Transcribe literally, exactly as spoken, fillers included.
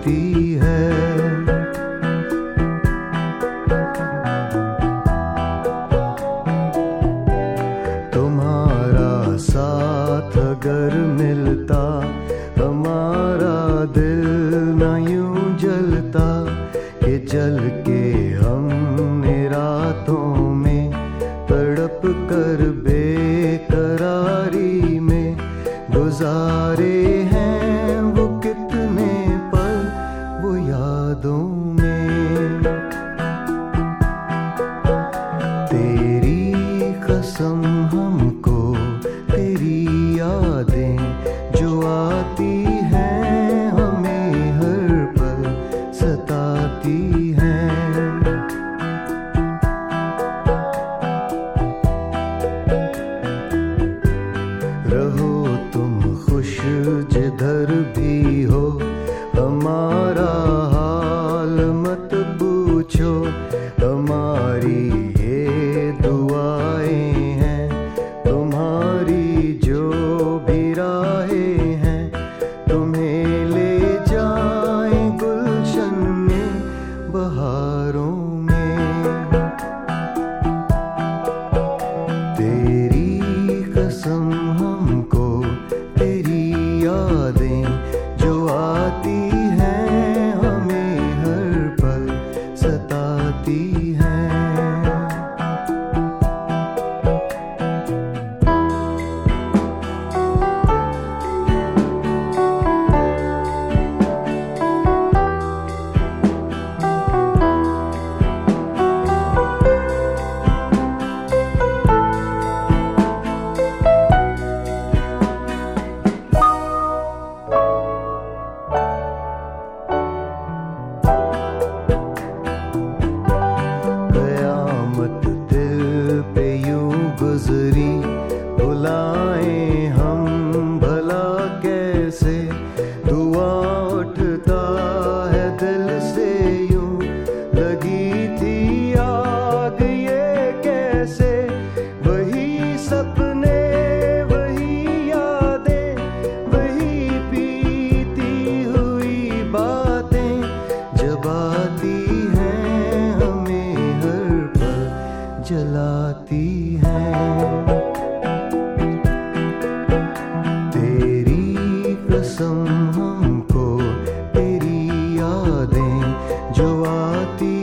जाती है। तुम्हारा साथ अगर मिलता हमारा दिल न यूं जलता कि जल के हमने रातों में तड़प कर बेकरारी में गुजारे हैं वो कितने पल वो यादों में। तेरी कसम हमको तेरी यादें जो आती हैं हमें हर पल सताती हैं। रहो तुम खुश जिधर भी हो हमारा हाल मत पूछो। हमारी ये दुआएं हैं तुम्हारी जो भी राहें हैं तुम्हें ले जाएं गुलशन में बहारों में। तेरी कसम हमको तेरी यादें जो आती हैं हमें हर पल सताती हैं। कयामत दिल पे यूं गुजरी बुलाएं हम भला कैसे। दुआ उठता है दिल से यूं लगी थी आग ये कैसे। वही सपने वही यादें वही बीती हुई बातें जब आती हैं हमें हर पल जलाती हैं। तेरी कसम हमको तेरी यादें जो आती